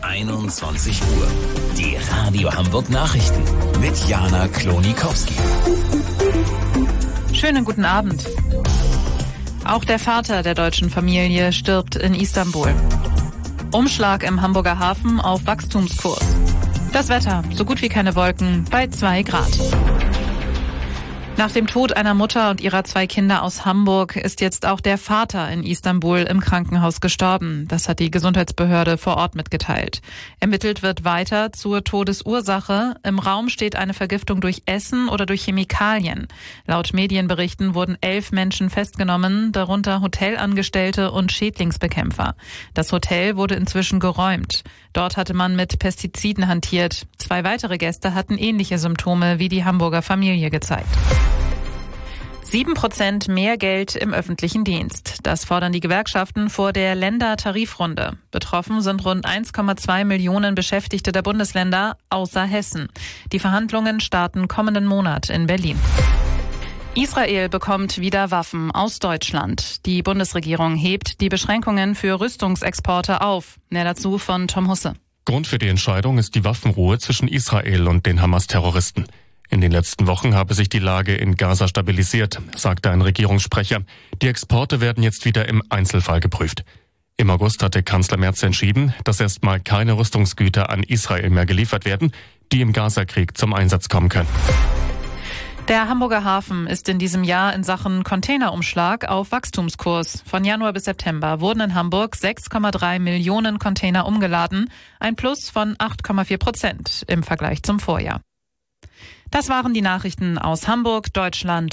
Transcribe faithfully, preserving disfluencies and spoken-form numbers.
einundzwanzig Uhr. Die Radio Hamburg Nachrichten mit Jana Klonikowski. Schönen guten Abend. Auch der Vater der deutschen Familie stirbt in Istanbul. Umschlag im Hamburger Hafen auf Wachstumskurs. Das Wetter, so gut wie keine Wolken, bei zwei Grad. Nach dem Tod einer Mutter und ihrer zwei Kinder aus Hamburg ist jetzt auch der Vater in Istanbul im Krankenhaus gestorben. Das hat die Gesundheitsbehörde vor Ort mitgeteilt. Ermittelt wird weiter zur Todesursache. Im Raum steht eine Vergiftung durch Essen oder durch Chemikalien. Laut Medienberichten wurden elf Menschen festgenommen, darunter Hotelangestellte und Schädlingsbekämpfer. Das Hotel wurde inzwischen geräumt. Dort hatte man mit Pestiziden hantiert. Zwei weitere Gäste hatten ähnliche Symptome wie die Hamburger Familie gezeigt. Sieben Prozent mehr Geld im öffentlichen Dienst. Das fordern die Gewerkschaften vor der Ländertarifrunde. Betroffen sind rund eins Komma zwei Millionen Beschäftigte der Bundesländer außer Hessen. Die Verhandlungen starten kommenden Monat in Berlin. Israel bekommt wieder Waffen aus Deutschland. Die Bundesregierung hebt die Beschränkungen für Rüstungsexporte auf. Mehr dazu von Tom Husse. Grund für die Entscheidung ist die Waffenruhe zwischen Israel und den Hamas-Terroristen. In den letzten Wochen habe sich die Lage in Gaza stabilisiert, sagte ein Regierungssprecher. Die Exporte werden jetzt wieder im Einzelfall geprüft. Im August hatte Kanzler Merz entschieden, dass erstmal keine Rüstungsgüter an Israel mehr geliefert werden, die im Gaza-Krieg zum Einsatz kommen können. Der Hamburger Hafen ist in diesem Jahr in Sachen Containerumschlag auf Wachstumskurs. Von Januar bis September wurden in Hamburg sechs Komma drei Millionen Container umgeladen, ein Plus von acht Komma vier Prozent im Vergleich zum Vorjahr. Das waren die Nachrichten aus Hamburg, Deutschland